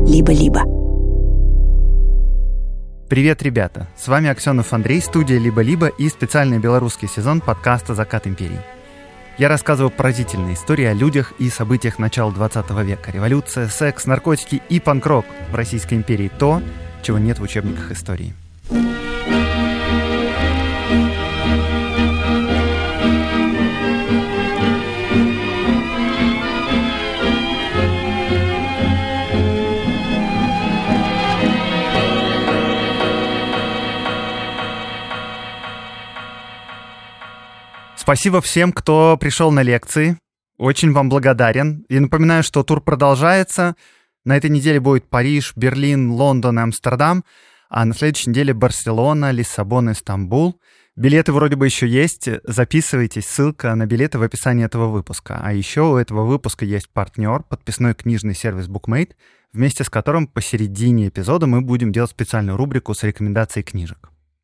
«Либо-либо». Привет, ребята! С вами Аксенов Андрей, студия «Либо-либо» и специальный белорусский сезон подкаста «Закат империи». Я рассказываю поразительные истории о людях и событиях начала 20 века. Революция, секс, наркотики и панк-рок в Российской империи. То, чего нет в учебниках истории. Спасибо всем, кто пришел на лекции. Очень вам благодарен. И напоминаю, что тур продолжается. На этой неделе будет Париж, Берлин, Лондон и Амстердам. А на следующей неделе Барселона, Лиссабон и Стамбул. Билеты вроде бы еще есть. Записывайтесь. Ссылка на билеты в описании этого выпуска. А еще у этого выпуска есть партнер, подписной книжный сервис BookMate, вместе с которым посередине эпизода мы будем делать специальную рубрику с рекомендацией книжек.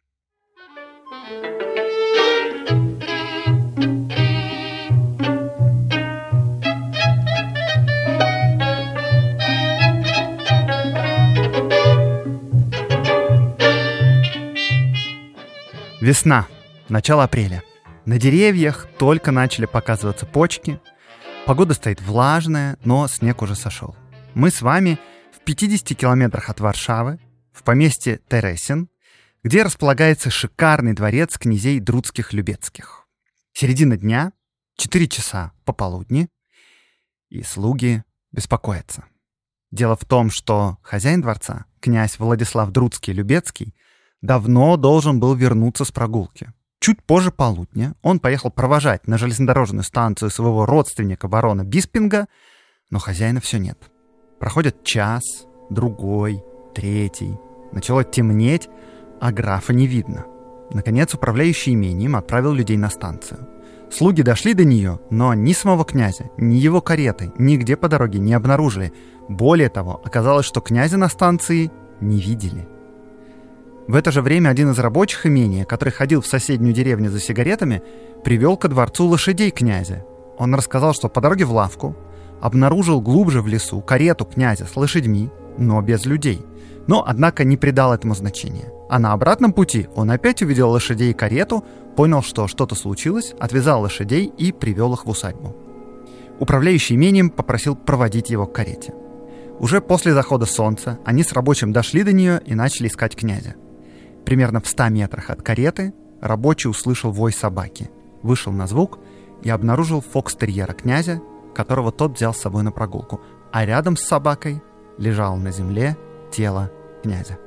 Весна, начало апреля. На деревьях только начали показываться почки. Погода стоит влажная, но снег уже сошел. Мы с вами в 50 километрах от Варшавы, в поместье Тересин, где располагается шикарный дворец князей Друцких-Любецких. Середина дня, 4 часа пополудни, и слуги беспокоятся. Дело в том, что хозяин дворца, князь Владислав Друцкий-Любецкий, давно должен был вернуться с прогулки. Чуть позже полудня он поехал провожать на железнодорожную станцию своего родственника барона Биспинга, но хозяина все нет. Проходит час, другой, третий. Начало темнеть, а графа не видно. Наконец управляющий имением отправил людей на станцию. Слуги дошли до нее, но ни самого князя, ни его кареты нигде по дороге не обнаружили. Более того, оказалось, что князя на станции не видели. В это же время один из рабочих имения, который ходил в соседнюю деревню за сигаретами, привел ко дворцу лошадей князя. Он рассказал, что по дороге в лавку обнаружил глубже в лесу карету князя с лошадьми, но без людей. Но, однако, не придал этому значения. А на обратном пути он опять увидел лошадей и карету, понял, что что-то случилось, отвязал лошадей и привел их в усадьбу. Управляющий имением попросил проводить его к карете. Уже после захода солнца они с рабочим дошли до нее и начали искать князя. Примерно в 100 метрах от кареты рабочий услышал вой собаки, вышел на звук и обнаружил фокстерьера князя, которого тот взял с собой на прогулку, а рядом с собакой лежало на земле тело князя.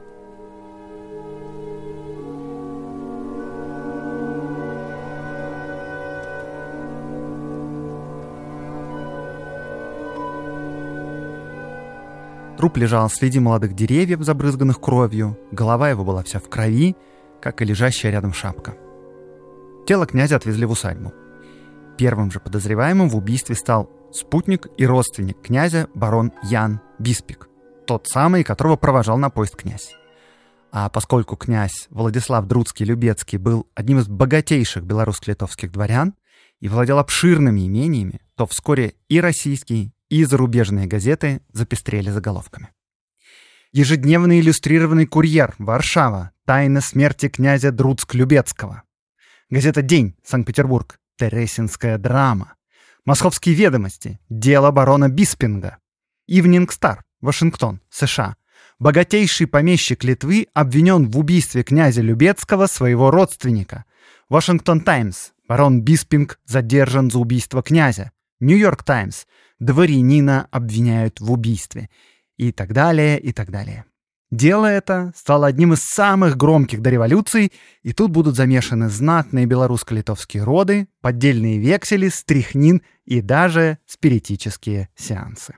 Труп лежал среди молодых деревьев, забрызганных кровью, голова его была вся в крови, как и лежащая рядом шапка. Тело князя отвезли в усадьбу. Первым же подозреваемым в убийстве стал спутник и родственник князя барон Ян Биспик, тот самый, которого провожал на поезд князь. А поскольку князь Владислав Друцкий-Любецкий был одним из богатейших белорусско-литовских дворян и владел обширными имениями, то вскоре и российский, и зарубежные газеты запестрели заголовками. Ежедневный иллюстрированный курьер, Варшава, тайна смерти князя Друцк-Любецкого. Газета «День», Санкт-Петербург, Тересинская драма. Московские ведомости, дело барона Биспинга. Ивнинг Стар, Вашингтон, США. Богатейший помещик Литвы обвинен в убийстве князя Любецкого, своего родственника. Вашингтон Таймс, барон Биспинг задержан за убийство князя. Нью-Йорк Таймс, дворянина обвиняют в убийстве. И так далее, и так далее. Дело это стало одним из самых громких до революции, и тут будут замешаны знатные белорусско-литовские роды, поддельные вексели, стрихнин и даже спиритические сеансы.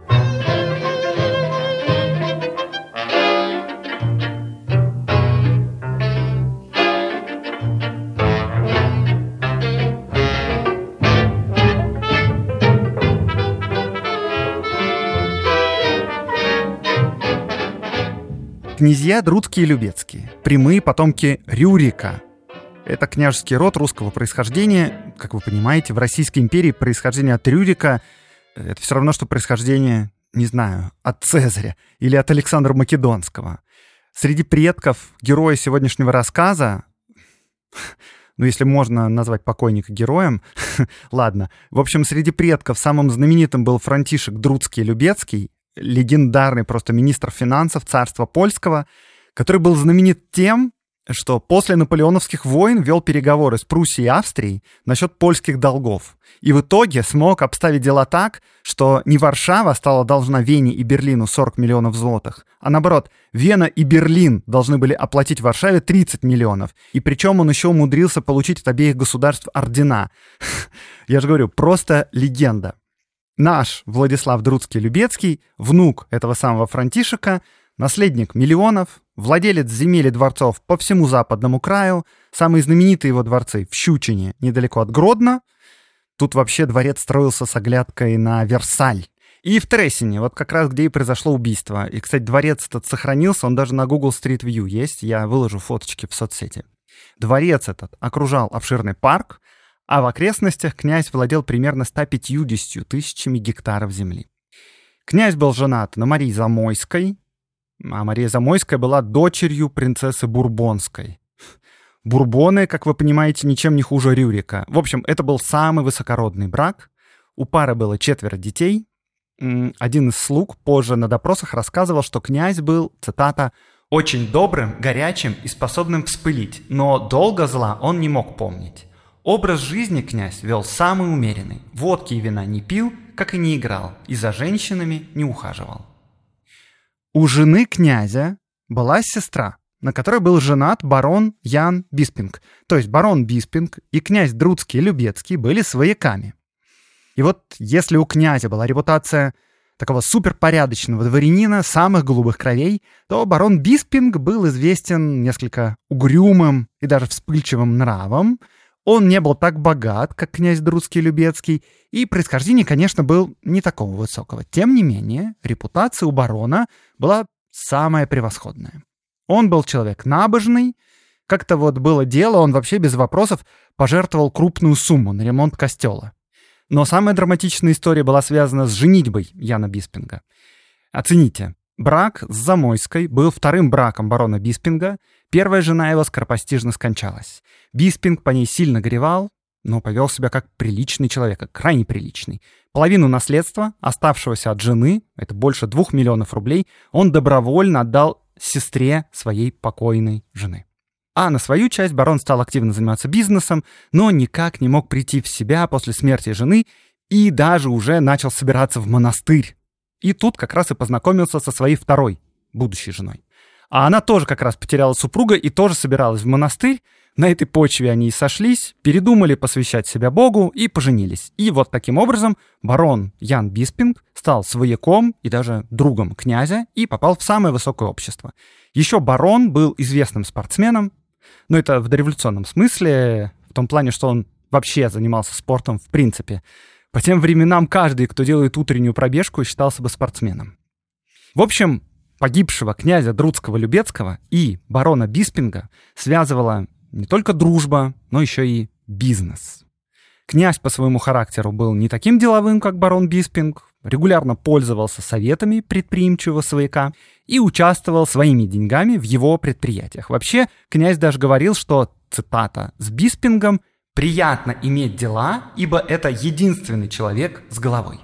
Князья Друцкие и Любецкие, прямые потомки Рюрика. Это княжеский род русского происхождения. Как вы понимаете, в Российской империи происхождение от Рюрика — это все равно, что происхождение не знаю, от Цезаря или от Александра Македонского. Среди предков героя сегодняшнего рассказа, ну, если можно назвать покойника героем, ладно. В общем, среди предков самым знаменитым был Франтишек Друцкий-Любецкий, легендарный просто министр финансов царства польского, который был знаменит тем, что после наполеоновских войн вел переговоры с Пруссией и Австрией насчет польских долгов. И в итоге смог обставить дела так, что не Варшава стала должна Вене и Берлину 40 миллионов злотых, а наоборот, Вена и Берлин должны были оплатить Варшаве 30 миллионов. И причем он еще умудрился получить от обеих государств ордена. Я же говорю, просто легенда. Наш Владислав Друцкий-Любецкий, внук этого самого Франтишека, наследник миллионов, владелец земель и дворцов по всему западному краю, самые знаменитые его дворцы в Щучине, недалеко от Гродно. Тут вообще дворец строился с оглядкой на Версаль. И в Тресине, вот как раз где и произошло убийство. И, кстати, дворец этот сохранился, он даже на Google Street View есть, я выложу фоточки в соцсети. Дворец этот окружал обширный парк, а в окрестностях князь владел примерно 150 тысячами гектаров земли. Князь был женат на Марии Замойской, а Мария Замойская была дочерью принцессы Бурбонской. Бурбоны, как вы понимаете, ничем не хуже Рюрика. В общем, это был самый высокородный брак. У пары было 4 детей. Один из слуг позже на допросах рассказывал, что князь был, цитата, «очень добрым, горячим и способным вспылить, но долго зла он не мог помнить. Образ жизни князь вел самый умеренный. Водки и вина не пил, как и не играл, и за женщинами не ухаживал». У жены князя была сестра, на которой был женат барон Ян Биспинг. То есть барон Биспинг и князь Друцкий-Любецкий были свояками. И вот если у князя была репутация такого суперпорядочного дворянина самых голубых кровей, то барон Биспинг был известен несколько угрюмым и даже вспыльчивым нравом. Он не был так богат, как князь Друцкий-Любецкий, и происхождение, конечно, был не такого высокого. Тем не менее, репутация у барона была самая превосходная. Он был человек набожный, как-то вот было дело, он вообще без вопросов пожертвовал крупную сумму на ремонт костела. Но самая драматичная история была связана с женитьбой Яна Биспинга. Оцените, брак с Замойской был вторым браком барона Биспинга. Первая жена его скоропостижно скончалась. Биспинг по ней сильно горевал, но повел себя как приличный человек, крайне приличный. Половину наследства, оставшегося от жены, это больше 2 миллионов рублей, он добровольно отдал сестре своей покойной жены. А на свою часть барон стал активно заниматься бизнесом, но никак не мог прийти в себя после смерти жены и даже уже начал собираться в монастырь. И тут как раз и познакомился со своей второй, будущей женой. А она тоже как раз потеряла супруга и тоже собиралась в монастырь. На этой почве они и сошлись, передумали посвящать себя Богу и поженились. И вот таким образом барон Ян Биспинг стал свояком и даже другом князя и попал в самое высокое общество. Еще барон был известным спортсменом, но это в дореволюционном смысле, в том плане, что он вообще занимался спортом в принципе. По тем временам каждый, кто делает утреннюю пробежку, считался бы спортсменом. В общем, погибшего князя Друцкого-Любецкого и барона Биспинга связывала не только дружба, но еще и бизнес. Князь по своему характеру был не таким деловым, как барон Биспинг, регулярно пользовался советами предприимчивого свояка и участвовал своими деньгами в его предприятиях. Вообще, князь даже говорил, что, цитата, «с Биспингом приятно иметь дела, ибо это единственный человек с головой».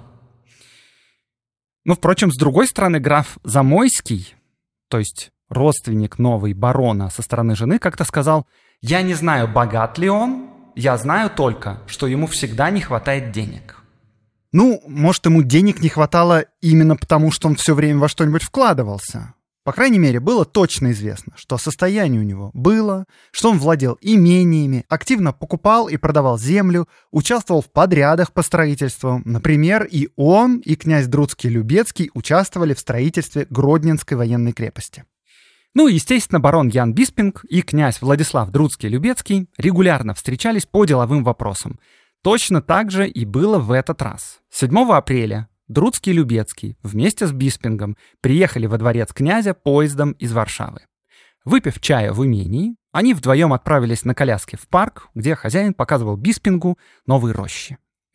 Но, впрочем, с другой стороны, граф Замойский, то есть родственник новой барона со стороны жены, как-то сказал: «Я не знаю, богат ли он, я знаю только, что ему всегда не хватает денег». Ну, может, ему денег не хватало именно потому, что он все время во что-нибудь вкладывался. По крайней мере, было точно известно, что состояние у него было, что он владел имениями, активно покупал и продавал землю, участвовал в подрядах по строительству. Например, и он, и князь Друцкий-Любецкий участвовали в строительстве Гродненской военной крепости. Ну и, естественно, барон Ян Биспинг и князь Владислав Друцкий-Любецкий регулярно встречались по деловым вопросам. Точно так же и было в этот раз. 7 апреля Друцкий-Любецкий вместе с Биспингом приехали во дворец князя поездом из Варшавы. Выпив чая в имении, они вдвоем отправились на коляске в парк, где хозяин показывал Биспингу новые рощи.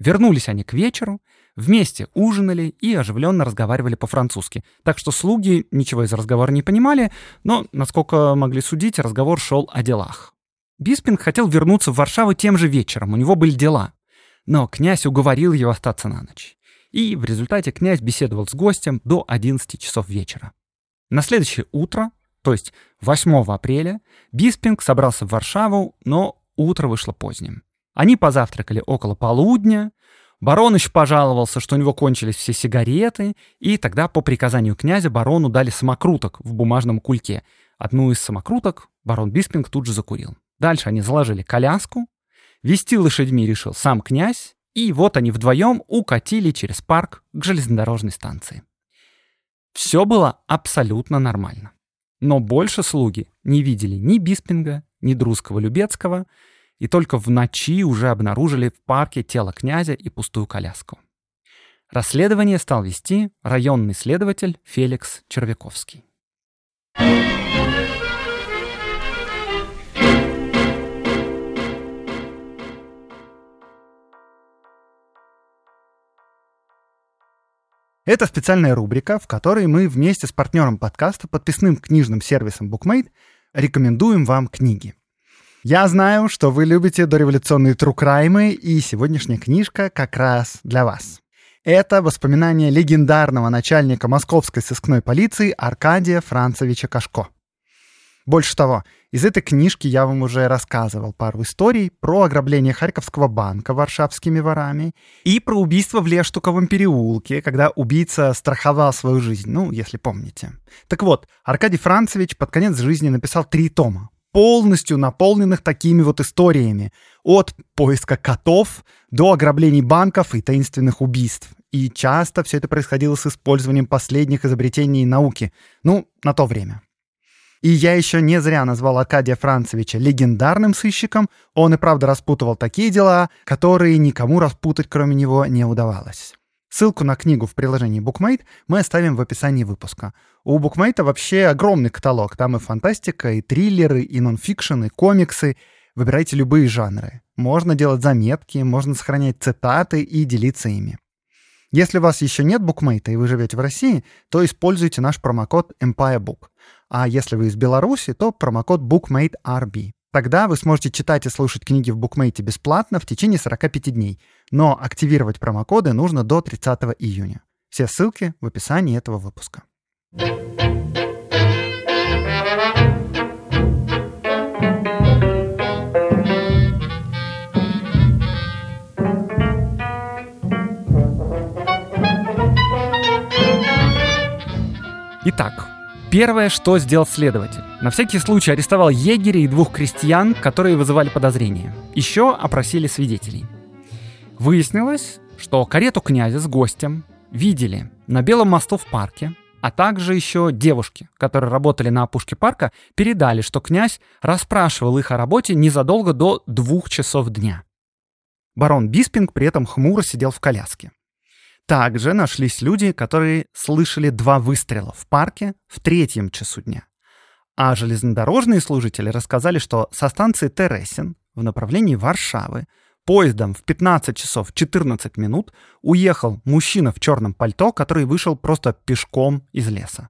Вернулись они к вечеру, вместе ужинали и оживленно разговаривали по-французски. Так что слуги ничего из разговора не понимали, но, насколько могли судить, разговор шел о делах. Биспинг хотел вернуться в Варшаву тем же вечером, у него были дела. Но князь уговорил его остаться на ночь. И в результате князь беседовал с гостем до 11 часов вечера. На следующее утро, то есть 8 апреля, Биспинг собрался в Варшаву, но утро вышло поздним. Они позавтракали около полудня, барон еще пожаловался, что у него кончились все сигареты, и тогда по приказанию князя барону дали самокруток в бумажном кульке. Одну из самокруток барон Биспинг тут же закурил. Дальше они заложили коляску, вести лошадьми решил сам князь, и вот они вдвоем укатили через парк к железнодорожной станции. Все было абсолютно нормально. Но больше слуги не видели ни Биспинга, ни Друскова-Любецкого, и только в ночи уже обнаружили в парке тело князя и пустую коляску. Расследование стал вести районный следователь Феликс Червяковский. Это специальная рубрика, в которой мы вместе с партнером подкаста, подписным книжным сервисом BookMate, рекомендуем вам книги. Я знаю, что вы любите дореволюционные тру-краймы, и сегодняшняя книжка как раз для вас. Это воспоминания легендарного начальника московской сыскной полиции Аркадия Францевича Кашко. Больше того, из этой книжки я вам уже рассказывал пару историй про ограбление Харьковского банка варшавскими ворами и про убийство в Лештуковом переулке, когда убийца страховал свою жизнь, если помните. Так вот, Аркадий Францевич под конец жизни написал 3 тома, полностью наполненных такими вот историями, от поиска котов до ограблений банков и таинственных убийств. И часто все это происходило с использованием последних изобретений науки, на то время. И я еще не зря назвал Аркадия Францевича легендарным сыщиком, он и правда распутывал такие дела, которые никому распутать кроме него не удавалось. Ссылку на книгу в приложении BookMate мы оставим в описании выпуска. У BookMate вообще огромный каталог, там и фантастика, и триллеры, и нонфикшн, и комиксы. Выбирайте любые жанры. Можно делать заметки, можно сохранять цитаты и делиться ими. Если у вас еще нет BookMate и вы живете в России, то используйте наш промокод EmpireBook. А если вы из Беларуси, то промокод BookMateRB. Тогда вы сможете читать и слушать книги в BookMate бесплатно в течение 45 дней. Но активировать промокоды нужно до 30 июня. Все ссылки в описании этого выпуска. Итак, первое, что сделал следователь. На всякий случай арестовал егеря и 2 крестьян, которые вызывали подозрения. Еще опросили свидетелей. Выяснилось, что карету князя с гостем видели на Белом мосту в парке, а также еще девушки, которые работали на опушке парка, передали, что князь расспрашивал их о работе незадолго до 2 часов дня. Барон Биспинг при этом хмуро сидел в коляске. Также нашлись люди, которые слышали 2 выстрела в парке в 3 часу дня. А железнодорожные служители рассказали, что со станции Тересин в направлении Варшавы поездом в 15 часов 14 минут уехал мужчина в черном пальто, который вышел просто пешком из леса.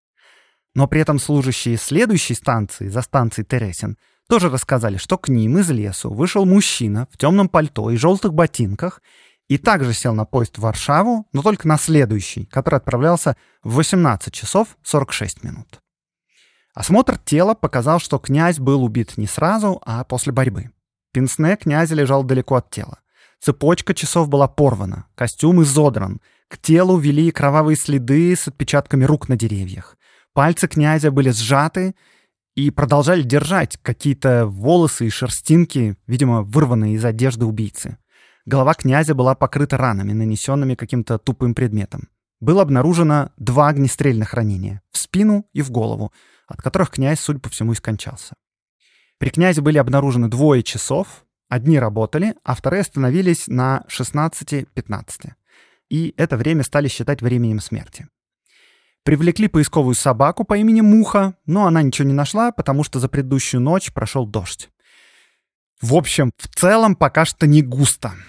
Но при этом служащие следующей станции, за станцией Тересин, тоже рассказали, что к ним из лесу вышел мужчина в темном пальто и желтых ботинках и также сел на поезд в Варшаву, но только на следующий, который отправлялся в 18 часов 46 минут. Осмотр тела показал, что князь был убит не сразу, а после борьбы. Пенсне князя лежал далеко от тела. Цепочка часов была порвана, костюм изодран, к телу вели кровавые следы с отпечатками рук на деревьях. Пальцы князя были сжаты и продолжали держать какие-то волосы и шерстинки, видимо, вырванные из одежды убийцы. Голова князя была покрыта ранами, нанесенными каким-то тупым предметом. Было обнаружено 2 огнестрельных ранения — в спину и в голову, от которых князь, судя по всему, и скончался. При князе были обнаружены 2 часов, одни работали, а вторые остановились на 16:15. И это время стали считать временем смерти. Привлекли поисковую собаку по имени Муха, но она ничего не нашла, потому что за предыдущую ночь прошел дождь. В общем, в целом пока что не густо.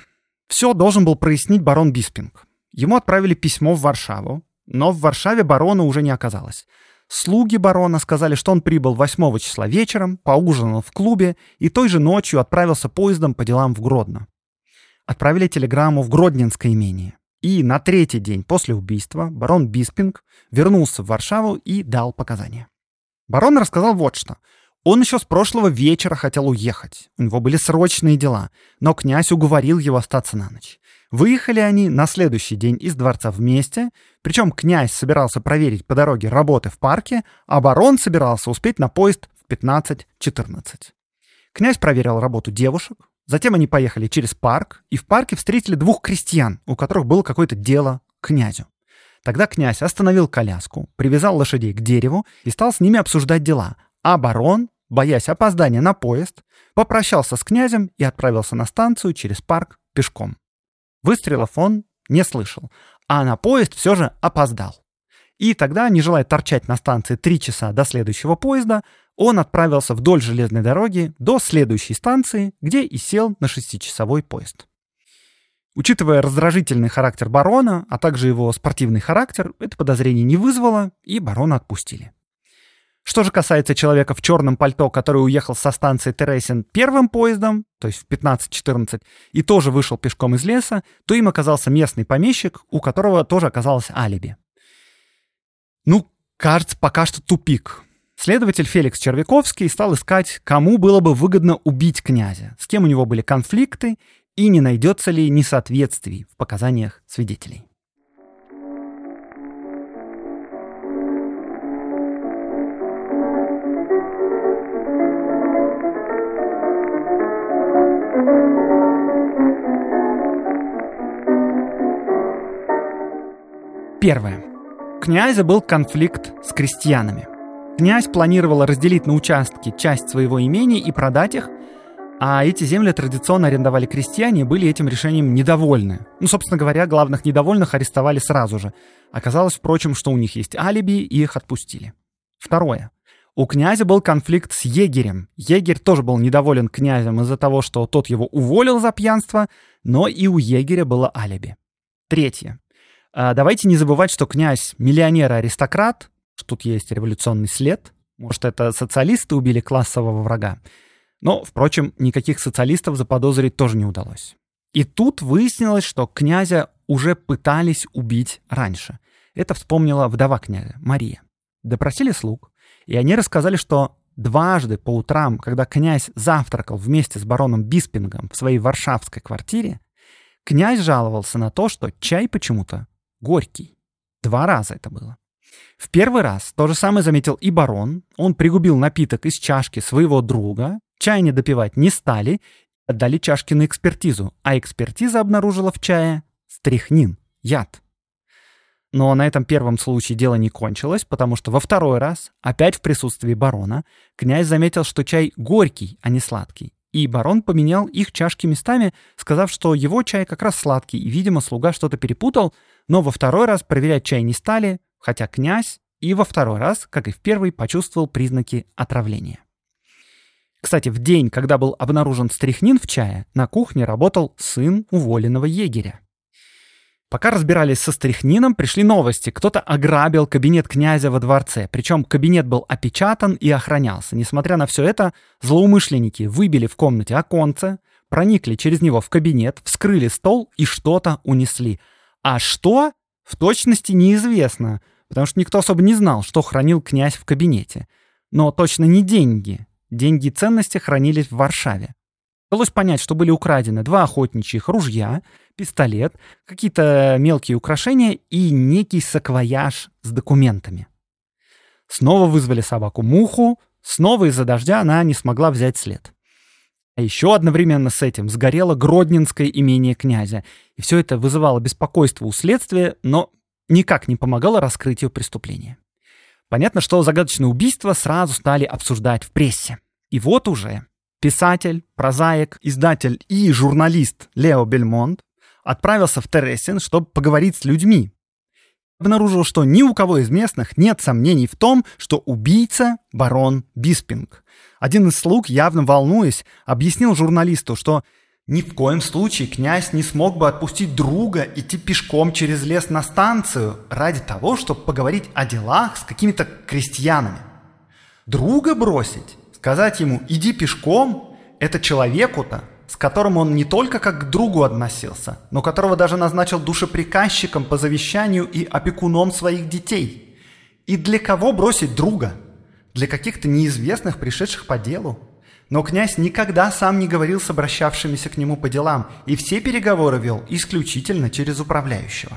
Все должен был прояснить барон Биспинг. Ему отправили письмо в Варшаву, но в Варшаве барона уже не оказалось. Слуги барона сказали, что он прибыл 8 числа вечером, поужинал в клубе и той же ночью отправился поездом по делам в Гродно. Отправили телеграмму в Гродненское имение. И на 3-й день после убийства барон Биспинг вернулся в Варшаву и дал показания. Барон рассказал вот что. Он еще с прошлого вечера хотел уехать. У него были срочные дела, но князь уговорил его остаться на ночь. Выехали они на следующий день из дворца вместе, причем князь собирался проверить по дороге работы в парке, а барон собирался успеть на поезд в 15:14. Князь проверил работу девушек, затем они поехали через парк, и в парке встретили 2 крестьян, у которых было какое-то дело к князю. Тогда князь остановил коляску, привязал лошадей к дереву и стал с ними обсуждать дела, а барон, боясь опоздания на поезд, попрощался с князем и отправился на станцию через парк пешком. Выстрелов он не слышал, а на поезд все же опоздал. И тогда, не желая торчать на станции 3 часа до следующего поезда, он отправился вдоль железной дороги до следующей станции, где и сел на 6-часовой поезд. Учитывая раздражительный характер барона, а также его спортивный характер, это подозрение не вызвало, и барона отпустили. Что же касается человека в черном пальто, который уехал со станции Тересин первым поездом, то есть в 15:14, и тоже вышел пешком из леса, то им оказался местный помещик, у которого тоже оказалось алиби. Кажется, пока что тупик. Следователь Феликс Червяковский стал искать, кому было бы выгодно убить князя, с кем у него были конфликты и не найдется ли несоответствий в показаниях свидетелей. Первое. У князя был конфликт с крестьянами. Князь планировал разделить на участки часть своего имения и продать их, а эти земли традиционно арендовали крестьяне и были этим решением недовольны. Собственно говоря, главных недовольных арестовали сразу же. Оказалось, впрочем, что у них есть алиби, и их отпустили. Второе. У князя был конфликт с егерем. Егерь тоже был недоволен князем из-за того, что тот его уволил за пьянство, но и у егеря было алиби. Третье. Давайте не забывать, что князь миллионер и аристократ, что тут есть революционный след. Может, это социалисты убили классового врага. Но, впрочем, никаких социалистов заподозрить тоже не удалось. И тут выяснилось, что князя уже пытались убить раньше. Это вспомнила вдова князя, Мария. Допросили слуг, и они рассказали, что дважды по утрам, когда князь завтракал вместе с бароном Биспингом в своей варшавской квартире, князь жаловался на то, что чай почему-то горький. 2 раза это было. В первый раз то же самое заметил и барон. Он пригубил напиток из чашки своего друга. Чай не допивать не стали. Отдали чашки на экспертизу. А экспертиза обнаружила в чае стрихнин, яд. Но на этом первом случае дело не кончилось, потому что во второй раз, опять в присутствии барона, князь заметил, что чай горький, а не сладкий. И барон поменял их чашки местами, сказав, что его чай как раз сладкий, и, видимо, слуга что-то перепутал, но во второй раз проверять чай не стали, хотя князь и во второй раз, как и в первый, почувствовал признаки отравления. Кстати, в день, когда был обнаружен стрихнин в чае, на кухне работал сын уволенного егеря. Пока разбирались со стрихнином, пришли новости. Кто-то ограбил кабинет князя во дворце. Причем кабинет был опечатан и охранялся. Несмотря на все это, злоумышленники выбили в комнате оконце, проникли через него в кабинет, вскрыли стол и что-то унесли. А что? В точности неизвестно, потому что никто особо не знал, что хранил князь в кабинете. Но точно не деньги. Деньги и ценности хранились в Варшаве. Удалось понять, что были украдены 2 охотничьих ружья, пистолет, какие-то мелкие украшения и некий саквояж с документами. Снова вызвали собаку Муху, снова из-за дождя она не смогла взять след. А еще одновременно с этим сгорело Гродненское имение князя. И все это вызывало беспокойство у следствия, но никак не помогало раскрытию преступления. Понятно, что загадочное убийство сразу стали обсуждать в прессе. И вот уже писатель, прозаик, издатель и журналист Лео Бельмонт отправился в Тересин, чтобы поговорить с людьми. Обнаружил, что ни у кого из местных нет сомнений в том, что убийца — барон Биспинг. Один из слуг, явно волнуясь, объяснил журналисту, что Ни в коем случае князь не смог бы отпустить друга идти пешком через лес на станцию ради того, чтобы поговорить о делах с какими-то крестьянами. Друга бросить, сказать ему «иди пешком» — это человеку-то, с которым он не только как к другу относился, но которого даже назначил душеприказчиком по завещанию и опекуном своих детей. И для кого бросить друга? Для каких-то неизвестных, пришедших по делу? Но князь никогда сам не говорил с обращавшимися к нему по делам, и все переговоры вел исключительно через управляющего.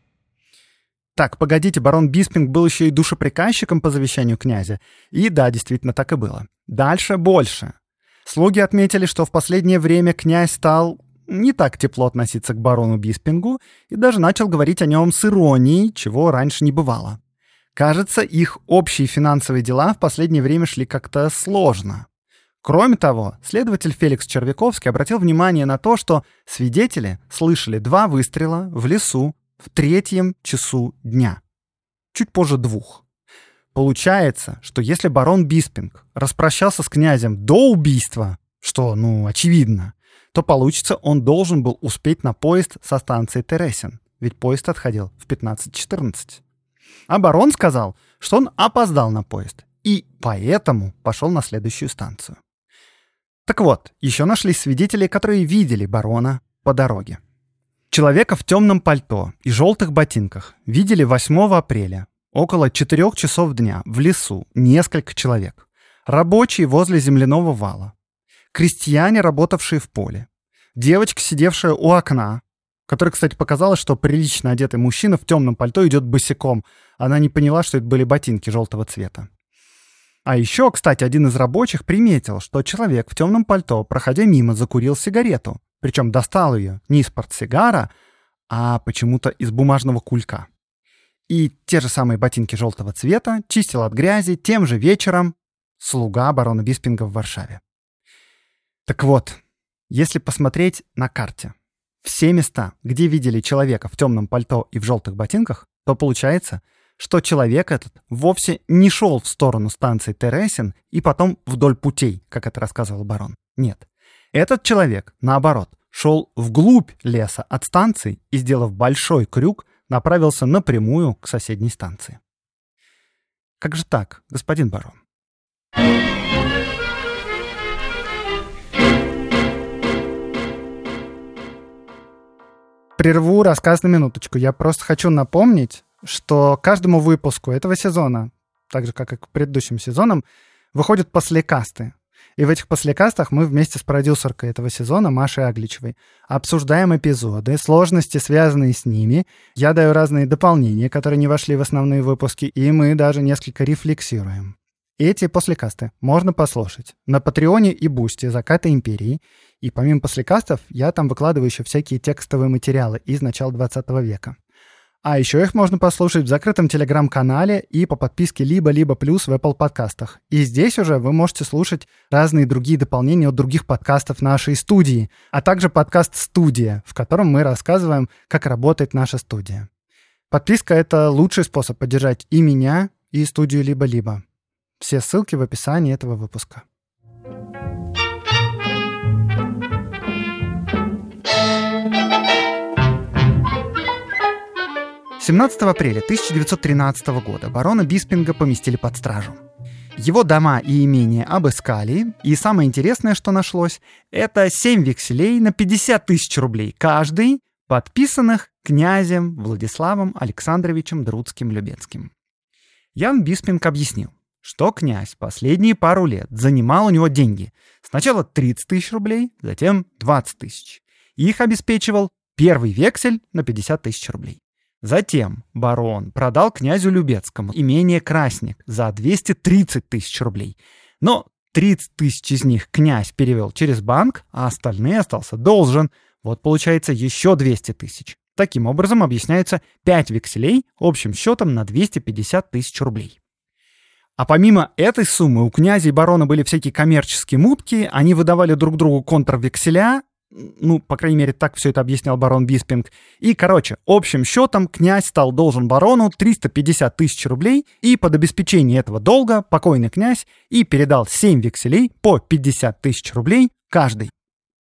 Так, погодите, барон Биспинг был еще и душеприказчиком по завещанию князя. И да, действительно, так и было. Дальше больше. Слуги отметили, что в последнее время князь стал не так тепло относиться к барону Биспингу и даже начал говорить о нем с иронией, чего раньше не бывало. Кажется, их общие финансовые дела в последнее время шли как-то сложно. Кроме того, следователь Феликс Червяковский обратил внимание на то, что свидетели слышали 2 выстрела в лесу в 3 часу дня. Чуть позже 2. Получается, что если барон Биспинг распрощался с князем до убийства, что, очевидно, то получится, он должен был успеть на поезд со станции Тересин, ведь поезд отходил в 15:14. А барон сказал, что он опоздал на поезд и поэтому пошел на следующую станцию. Так вот, еще нашлись свидетели, которые видели барона по дороге. Человека в темном пальто и желтых ботинках видели 8 апреля около 4 часов дня в лесу несколько человек. Рабочие возле земляного вала. Крестьяне, работавшие в поле. Девочка, сидевшая у окна, которой, кстати, показалось, что прилично одетый мужчина в темном пальто идет босиком. Она не поняла, что это были ботинки желтого цвета. А еще, кстати, один из рабочих приметил, что человек в темном пальто, проходя мимо, закурил сигарету. Причем достал ее не из портсигара, а почему-то из бумажного кулька. И те же самые ботинки желтого цвета чистил от грязи тем же вечером слуга барона Биспинга в Варшаве. Так вот, если посмотреть на карте все места, где видели человека в темном пальто и в желтых ботинках, то получается, что человек этот вовсе не шел в сторону станции Тересин и потом вдоль путей, как это рассказывал барон. Нет. Этот человек, наоборот, шел вглубь леса от станции и, сделав большой крюк, направился напрямую к соседней станции. Как же так, господин барон? Прерву рассказ на минуточку. Я просто хочу напомнить, что каждому выпуску этого сезона, так же, как и к предыдущим сезонам, выходят послекасты. И в этих послекастах мы вместе с продюсеркой этого сезона, Машей Агличевой, обсуждаем эпизоды, сложности, связанные с ними. Я даю разные дополнения, которые не вошли в основные выпуски, и мы даже несколько рефлексируем. Эти послекасты можно послушать на Патреоне и Бусти «Заката империи». И помимо послекастов, я там выкладываю еще всякие текстовые материалы из начала 20 века. А еще их можно послушать в закрытом телеграм-канале и по подписке «Либо плюс» в Apple подкастах. И здесь уже вы можете слушать разные другие дополнения от других подкастов нашей студии, а также подкаст «Студия», в котором мы рассказываем, как работает наша студия. Подписка — это лучший способ поддержать и меня, и студию «Либо». Все ссылки в описании этого выпуска. 17 апреля 1913 года барона Биспинга поместили под стражу. Его дома и имения обыскали, и самое интересное, что нашлось, это 7 векселей на 50 тысяч рублей каждый, подписанных князем Владиславом Александровичем Друцким-Любецким. Ян Биспинг объяснил, что князь последние пару лет занимал у него деньги. Сначала 30 тысяч рублей, затем 20 тысяч. Их обеспечивал первый вексель на 50 тысяч рублей. Затем барон продал князю Любецкому имение Красник за 230 тысяч рублей. Но 30 тысяч из них князь перевел через банк, а остальные остался должен. Вот получается еще 200 тысяч. Таким образом объясняются 5 векселей общим счетом на 250 тысяч рублей. А помимо этой суммы у князя и барона были всякие коммерческие мутки, они выдавали друг другу контрвекселя, по крайней мере, так все это объяснял барон Биспинг. И, общим счетом князь стал должен барону 350 тысяч рублей, и под обеспечение этого долга покойный князь и передал 7 векселей по 50 тысяч рублей каждый.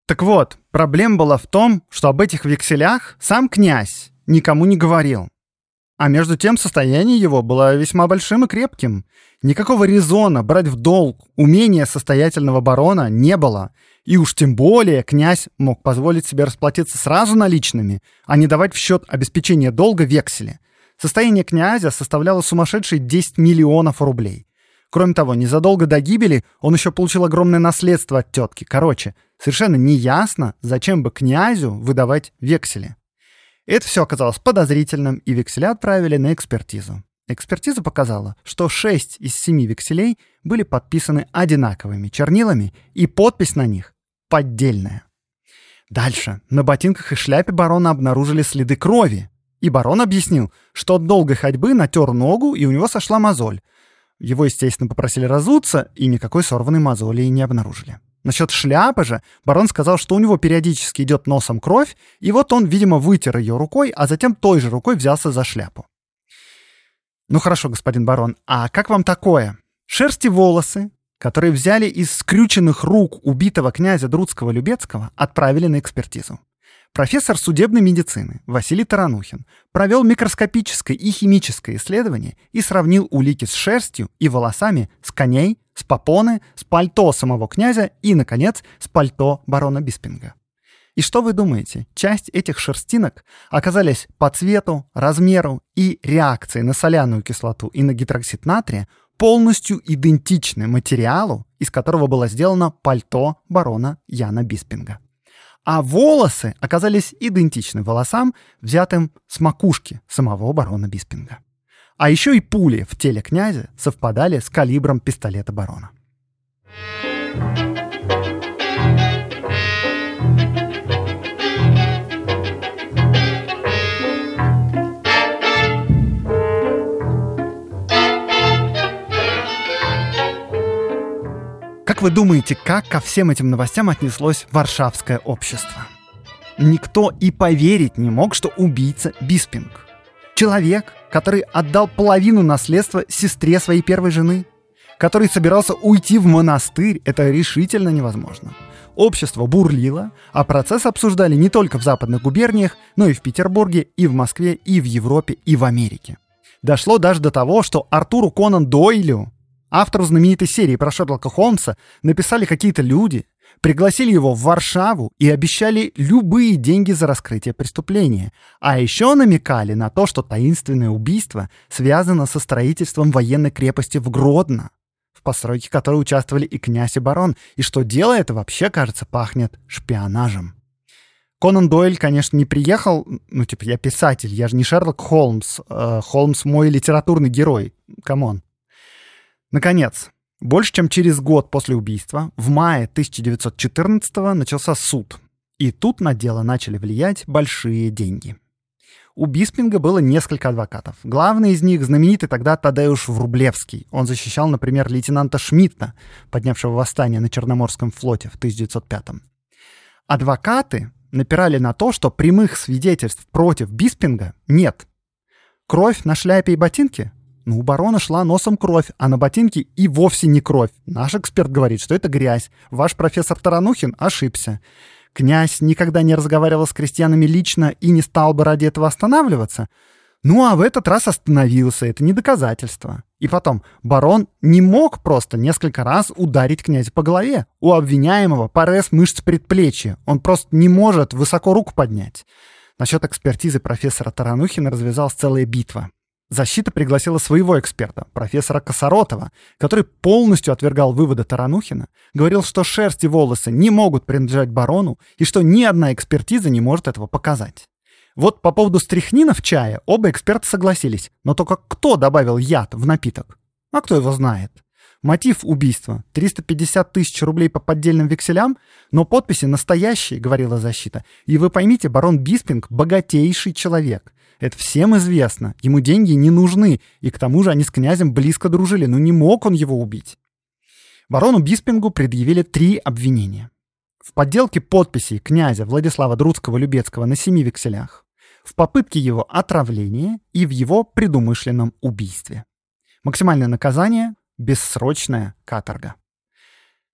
Так вот, проблема была в том, что об этих векселях сам князь никому не говорил. А между тем состояние его было весьма большим и крепким. Никакого резона брать в долг умения состоятельного барона не было. И уж тем более князь мог позволить себе расплатиться сразу наличными, а не давать в счет обеспечения долга векселя. Состояние князя составляло сумасшедшие 10 миллионов рублей. Кроме того, незадолго до гибели он еще получил огромное наследство от тетки. Короче, совершенно неясно, зачем бы князю выдавать вексели. Это все оказалось подозрительным, и векселя отправили на экспертизу. Экспертиза показала, что 6 из 7 векселей были подписаны одинаковыми чернилами, и подпись на них поддельная. Дальше. На ботинках и шляпе барона обнаружили следы крови. И барон объяснил, что от долгой ходьбы натер ногу, и у него сошла мозоль. Его, естественно, попросили разуться, и никакой сорванной мозоли не обнаружили. Насчет шляпы же барон сказал, что у него периодически идет носом кровь, и вот он, видимо, вытер ее рукой, а затем той же рукой взялся за шляпу. Ну хорошо, господин барон, а как вам такое? Шерсть и волосы, которые взяли из скрюченных рук убитого князя Друцкого-Любецкого, отправили на экспертизу. Профессор судебной медицины Василий Таранухин провел микроскопическое и химическое исследование и сравнил улики с шерстью и волосами с коней, с попоны, с пальто самого князя и, наконец, с пальто барона Биспинга. И что вы думаете? Часть этих шерстинок оказались по цвету, размеру и реакции на соляную кислоту и на гидроксид натрия полностью идентичны материалу, из которого было сделано пальто барона Яна Биспинга. А волосы оказались идентичны волосам, взятым с макушки самого барона Биспинга. А еще и пули в теле князя совпадали с калибром пистолета барона. Как вы думаете, как ко всем этим новостям отнеслось варшавское общество? Никто и поверить не мог, что убийца Биспинг. Человек, который отдал половину наследства сестре своей первой жены, который собирался уйти в монастырь, это решительно невозможно. Общество бурлило, а процесс обсуждали не только в западных губерниях, но и в Петербурге, и в Москве, и в Европе, и в Америке. Дошло даже до того, что Артуру Конан Дойлю, автору знаменитой серии про Шерлока Холмса, написали какие-то люди, пригласили его в Варшаву и обещали любые деньги за раскрытие преступления. А еще намекали на то, что таинственное убийство связано со строительством военной крепости в Гродно, в постройке которой участвовали и князь, и барон, и что дело это вообще, кажется, пахнет шпионажем. Конан Дойль, конечно, не приехал, я писатель, я же не Шерлок Холмс, Холмс мой литературный герой, камон. Наконец, больше чем через год после убийства, в мае 1914-го начался суд. И тут на дело начали влиять большие деньги. У Биспинга было несколько адвокатов. Главный из них — знаменитый тогда Тадеуш Врублевский. Он защищал, например, лейтенанта Шмидта, поднявшего восстание на Черноморском флоте в 1905-м. Адвокаты напирали на то, что прямых свидетельств против Биспинга нет. Кровь на шляпе и ботинке? У барона шла носом кровь, а на ботинке и вовсе не кровь. Наш эксперт говорит, что это грязь. Ваш профессор Таранухин ошибся. Князь никогда не разговаривал с крестьянами лично и не стал бы ради этого останавливаться. А в этот раз остановился. Это не доказательство. И потом, барон не мог просто несколько раз ударить князя по голове. У обвиняемого порез мышц предплечья. Он просто не может высоко руку поднять. Насчет экспертизы профессора Таранухина развязалась целая битва. Защита пригласила своего эксперта, профессора Косоротова, который полностью отвергал выводы Таранухина, говорил, что шерсть и волосы не могут принадлежать барону и что ни одна экспертиза не может этого показать. Вот по поводу стрихнина в чае оба эксперта согласились, но только кто добавил яд в напиток? А кто его знает? Мотив убийства — 350 тысяч рублей по поддельным векселям, но подписи настоящие, говорила защита. И вы поймите, барон Биспинг — богатейший человек. Это всем известно. Ему деньги не нужны. И к тому же они с князем близко дружили. Не мог он его убить. Барону Биспингу предъявили 3 обвинения. В подделке подписей князя Владислава Друцкого-Любецкого на 7 векселях, в попытке его отравления и в его предумышленном убийстве. Максимальное наказание — бессрочная каторга.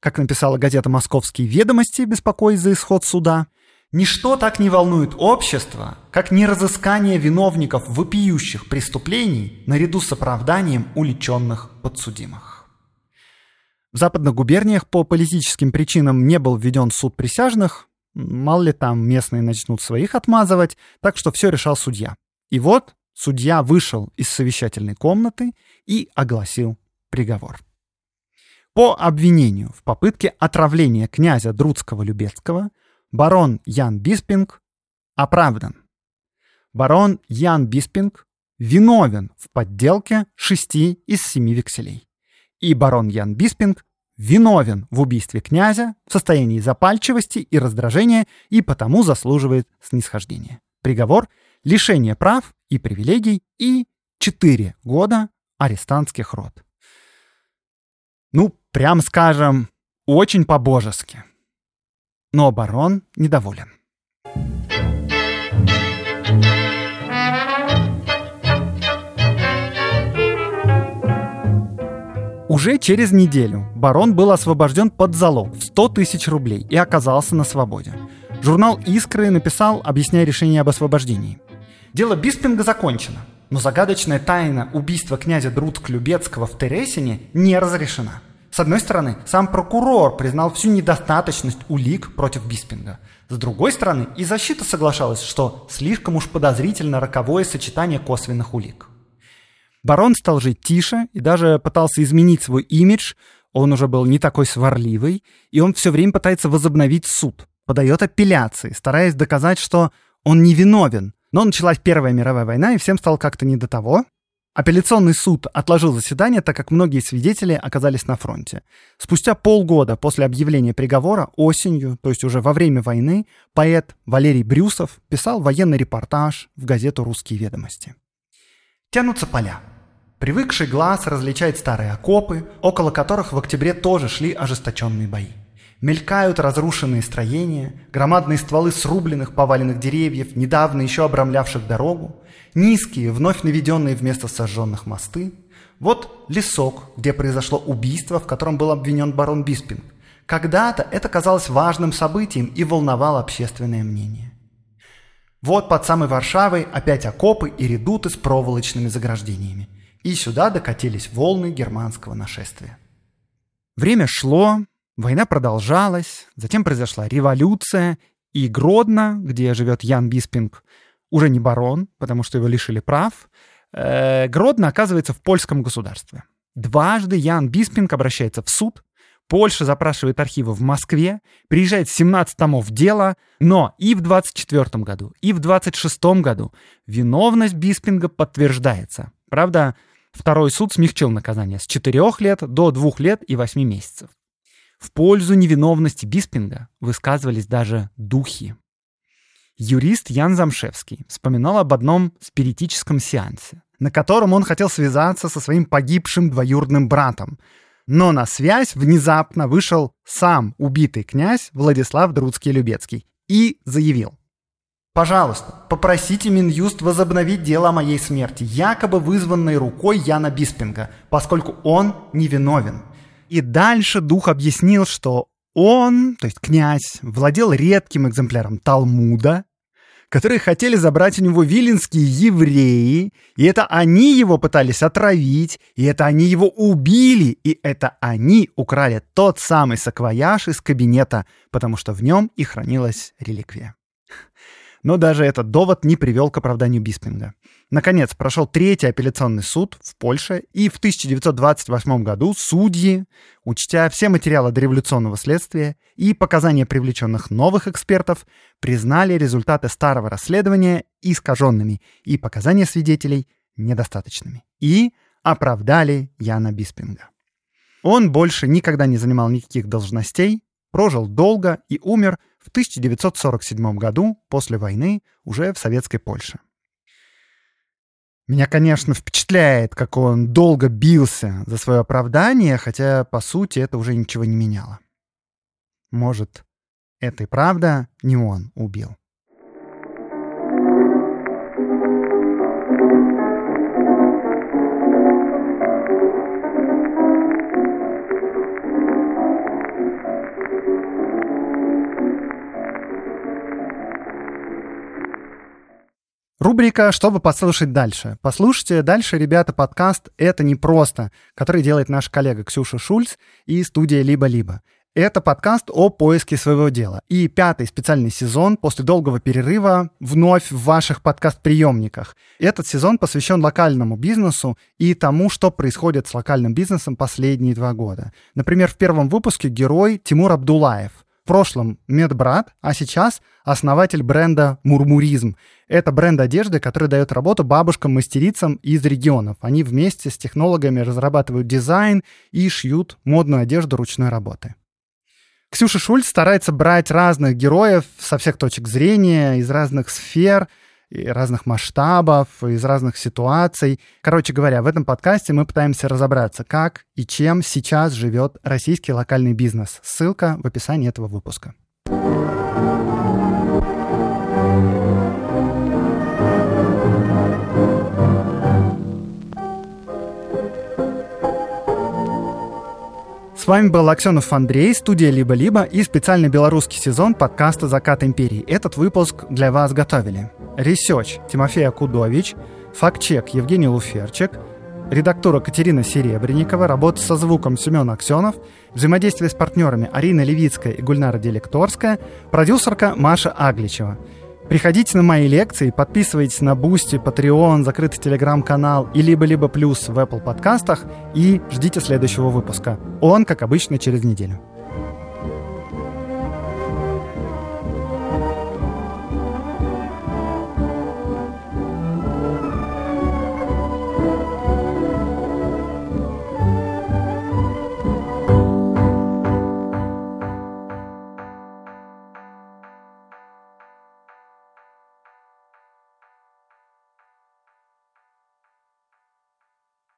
как написала газета «Московские ведомости», беспокоясь за исход суда, «Ничто так не волнует общество, как неразыскание виновников вопиющих преступлений наряду с оправданием уличенных подсудимых». В западных губерниях по политическим причинам не был введен суд присяжных, мало ли там местные начнут своих отмазывать, так что все решал судья. И вот судья вышел из совещательной комнаты и огласил приговор. По обвинению в попытке отравления князя Друцкого-Любецкого барон Ян Биспинг оправдан. Барон Ян Биспинг виновен в подделке 6 из 7 векселей. И барон Ян Биспинг виновен в убийстве князя в состоянии запальчивости и раздражения и потому заслуживает снисхождения. Приговор — лишение прав и привилегий и 4 года арестантских рот. Прям скажем, очень по-божески. Но барон недоволен. Уже через неделю барон был освобожден под залог в 100 тысяч рублей и оказался на свободе. Журнал «Искры» написал, объясняя решение об освобождении. Дело Биспинга закончено, но загадочная тайна убийства князя Друцк-Любецкого в Тересине не разрешена. С одной стороны, сам прокурор признал всю недостаточность улик против Биспинга. С другой стороны, и защита соглашалась, что слишком уж подозрительно роковое сочетание косвенных улик. Барон стал жить тише и даже пытался изменить свой имидж. Он уже был не такой сварливый, и он все время пытается возобновить суд. Подает апелляции, стараясь доказать, что он невиновен. Но началась Первая мировая война, и всем стало как-то не до того. Апелляционный суд отложил заседание, так как многие свидетели оказались на фронте. Спустя полгода после объявления приговора, осенью, то есть уже во время войны, поэт Валерий Брюсов писал военный репортаж в газету «Русские ведомости». Тянутся поля. Привыкший глаз различает старые окопы, около которых в октябре тоже шли ожесточенные бои. Мелькают разрушенные строения, громадные стволы срубленных поваленных деревьев, недавно еще обрамлявших дорогу, низкие, вновь наведенные вместо сожженных мосты. Вот лесок, где произошло убийство, в котором был обвинен барон Биспинг. Когда-то это казалось важным событием и волновало общественное мнение. Вот под самой Варшавой опять окопы и редуты с проволочными заграждениями. И сюда докатились волны германского нашествия. Время шло, война продолжалась, затем произошла революция, и Гродно, где живет Ян Биспинг, уже не барон, потому что его лишили прав, Гродно оказывается в польском государстве. Дважды Ян Биспинг обращается в суд, Польша запрашивает архивы в Москве, приезжает 17 томов дела, но и в 24 году, и в 26 году виновность Биспинга подтверждается. Правда, второй суд смягчил наказание с 4 лет до 2 лет и 8 месяцев. В пользу невиновности Биспинга высказывались даже духи. Юрист Ян Замшевский вспоминал об одном спиритическом сеансе, на котором он хотел связаться со своим погибшим двоюродным братом. Но на связь внезапно вышел сам убитый князь Владислав Друцкий-Любецкий и заявил: «Пожалуйста, попросите Минюст возобновить дело о моей смерти, якобы вызванной рукой Яна Биспинга, поскольку он невиновен». И дальше дух объяснил, что он, то есть князь, владел редким экземпляром Талмуда, которые хотели забрать у него виленские евреи, и это они его пытались отравить, и это они его убили, и это они украли тот самый саквояж из кабинета, потому что в нем и хранилась реликвия. Но даже этот довод не привел к оправданию Биспинга. Наконец, прошел третий апелляционный суд в Польше, и в 1928 году судьи, учтя все материалы дореволюционного следствия и показания привлеченных новых экспертов, признали результаты старого расследования искаженными и показания свидетелей недостаточными. И оправдали Яна Биспинга. Он больше никогда не занимал никаких должностей, прожил долго и умер в 1947 году после войны уже в советской Польше. Меня, конечно, впечатляет, как он долго бился за свое оправдание, хотя, по сути, это уже ничего не меняло. Может, это и правда не он убил. Рубрика «Чтобы послушать дальше». Послушайте дальше, ребята, подкаст «Это непросто», который делает наша коллега Ксюша Шульц и студия «Либо-либо». Это подкаст о поиске своего дела. И 5-й специальный сезон после долгого перерыва вновь в ваших подкаст-приемниках. Этот сезон посвящен локальному бизнесу и тому, что происходит с локальным бизнесом последние 2 года. Например, в первом выпуске герой Тимур Абдулаев. В прошлом медбрат, а сейчас основатель бренда «Мурмуризм». Это бренд одежды, который дает работу бабушкам-мастерицам из регионов. Они вместе с технологами разрабатывают дизайн и шьют модную одежду ручной работы. Ксюша Шульц старается брать разных героев со всех точек зрения, из разных сфер, разных масштабов, из разных ситуаций. Короче говоря, в этом подкасте мы пытаемся разобраться, как и чем сейчас живет российский локальный бизнес. Ссылка в описании этого выпуска. С вами был Аксенов Андрей, студия «Либо-либо» и специальный белорусский сезон подкаста «Закат империи». Этот выпуск для вас готовили ресерч Тимофей Акудович, фактчек Евгений Луферчик, редактура Катерина Серебренникова, работа со звуком Семен Аксенов, взаимодействие с партнерами Арина Левицкая и Гульнара Делекторская, продюсерка Маша Агличева. Приходите на мои лекции, подписывайтесь на Boosty, Patreon, закрытый телеграм-канал и либо-либо плюс в Apple подкастах и ждите следующего выпуска. Он, как обычно, через неделю.